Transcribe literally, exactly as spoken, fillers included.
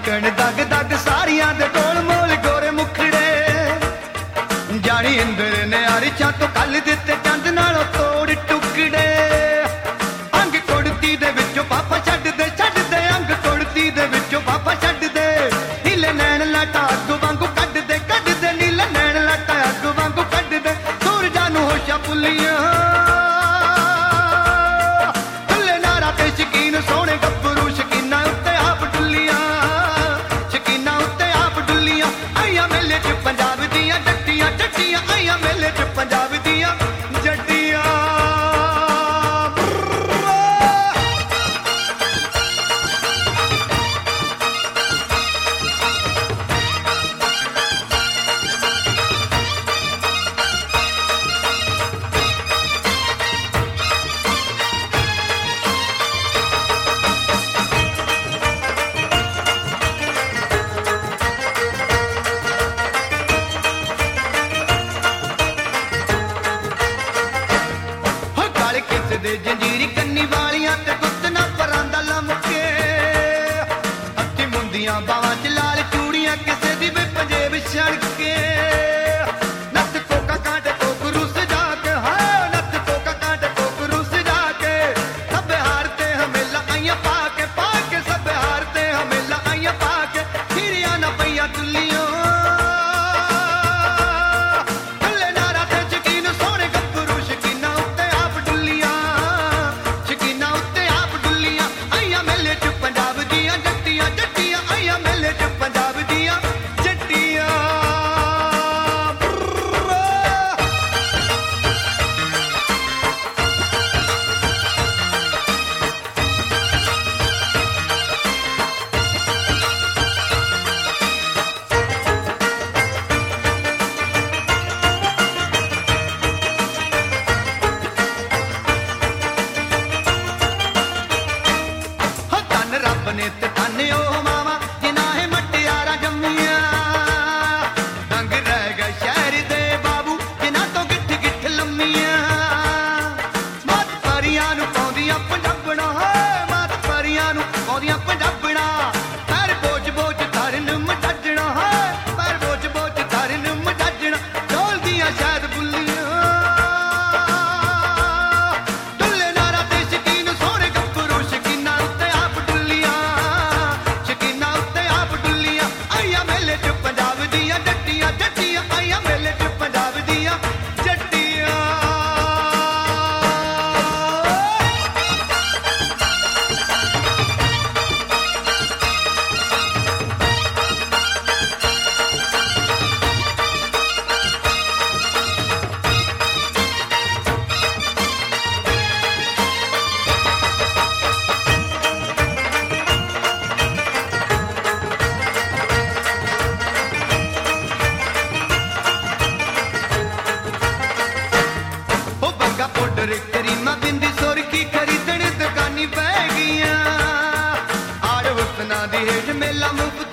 ਤੱਕਣ ਦਗ ਦਗ ਸਾਰੀਆਂ ਦੇ ਗੋਲ ਮੋਲ ਗੋਰੇ ਮੁਖੜੇ ਜਾਣੀ ਇੰਦਰ ਨੇ ਆਰਿਸ਼ਾਂ ਤੋਂ ਕੱਲ ਦਿੱਤੇ ਚੰਦ ਨਾਲੋਂ ਤੋੜ ਟੁਕੜੇ ਅੰਗ ਕੁੜਤੀ ਦੇ ਵਿੱਚੋਂ ਪਾਪਾ ਛੱਡ ਦੇ ਛੱਡ ਦੇ ਅੰਗ ਕੁੜਤੀ ਦੇ ਵਿੱਚੋਂ ਪਾਪਾ ਛੱਡ ਦੇ ਨੀਲੇ ਨੈਣ ਲਾਟਾ ਅੱਗ ਵਾਂਗੂ ਕੱਢ ਦੇ ਕੱਢ ਦੇ ਨੀਲੇ ਨੈਣ ਲਾਟਾ ਅੱਗ ਵਾਂਗੂ ਕੱਢ ਦੇ ਸੂਰਜਾਂ ਨੂੰ ਹੋਸ਼ਾਂ ਪੁੱਲੀਆਂ ਥੱਲੇ ਨਾਰਾ ਤੇ ਸ਼ਕੀਨ ਸੋਹਣੇ ਗੱਭਰੂ ਸ਼ਕੀਨਾਂ ਉੱਤੇ ਆਪ ਡੁੱਲੀਆਂ ਸ਼ਕੀਨਾਂ ਉੱਤੇ ਆਪ ਡੁੱਲੀਆਂ ਆਈਆਂ ਮੇਲੇ ਚ ਪੰਜਾਬ ਦੀਆਂ ਜੱਟੀਆਂ ਜੱਟੀਆਂ ਆਈਆਂ ਮੇਲੇ ਚ ਪੰਜਾਬ ਦੀਆਂ ਜੱਟੀਆਂ ਦੇ ਜੰਜੀਰੀ ਕੰਨੀ ਵਾਲੀਆਂ ਤੇ ਗੁੱਤ ਨਾ ਪਰਾਂਦਾ ਲਮਕੇ ਹੱਥੀ ਮੁੰਦੀਆਂ ਬਾਵਾਂ ਚ ਲਾਲ ਚੂੜੀਆਂ ਕਿਸੇ ਦੀ ਵੀ ਪੰਜੇਬ ਛੜਕੇ ਨੱਥ ਕੋਕਾ ਕਾਂਟੇ ਕੋਕਰੂ ਸਜਾ ਕੇ ਹਾਂ ਨੱਥ ਕੋਕਾ ਕਾਂਟੇ ਕੋਕਰੂ ਸਜਾ ਕੇ ਸਭੇ ਹਾਰ ਤੇ ਹਮੇਲਾ ਆਈਆਂ ਪਾ ਕੇ ਪਾ ਕੇ ਸਭੇ ਹਾਰ ਤੇ ਹਮੇਲਾ ਆਈਆਂ ਪਾ ਕੇ ਹੀਰੀਆਂ ਨਾ ਪਈਆਂ ਦੁੱਲੀਆਂ ਨੇ ਤੇ ਤਾਨੇ ਉਹ ਮਾਵਾ ਜਿਨ੍ਹਾਂ ਹੈ ਮਟਿਆਰਾਂ ਜੰਮੀਆਂ ਦੰਗ ਰਹਿ ਗਏ ਸ਼ਹਿਰ ਦੇ ਬਾਬੂ ਜਿਨ੍ਹਾਂ ਤੋਂ ਗਿੱਠ ਗਿੱਠ ਲੰਮੀਆਂ ਮਾਤ ਪਰੀਆਂ ਨੂੰ ਪਾਉਂਦੀਆਂ ਪੰਜਾਬਣਾ ਹੈ ਮਾਤ ਪਰੀਆਂ ਨੂੰ ਪਾਉਂਦੀਆਂ ਪੰਜਾਬਣਾ ਪੈਰ ਬੋਝ ਬੋਝ ਧਰਨ ਮਟੱਜਣਾ ਹੈ ਪੈਰ ਬੋਝ ਬੋਝ ਧਰਨ ਮਟੱਜਣਾ ਢੋਲਦੀਆਂ ਸ਼ਾਇਦ ਬੁੱਲੀਆਂ ਢੁੱਲੇ ਨਾਰਾ ਤੇ ਸ਼ਕੀਨ ਸੋਹਣੇ ਗੱਭਰੂ ਸ਼ਕੀਨਾਂ ਉੱਤੇ ਆਪ ਡੁੱਲੀਆਂ ਆਈਆਂ ਮੇਲੇ ਚ ਪੰਜਾਬ ਦੀਆਂ ਜੱਟੀਆਂ ਜੱਟੀਆਂ ਆਈਆਂ ਮੇਲੇ ਚ ਪੰਜਾਬ ਦੀਆਂ ਜੱਟੀਆਂ ਕਰੀਮਾ ਬਿੰਦੀ ਸੁਰਖੀ ਖਰੀਦਣ ਦੁਕਾਨੀ ਪੈ ਗਈਆਂ ਆੜ ਹੁਸਨਾ ਦੀ ਹੇਠ ਮੇਲਾ ਮੁਫਤ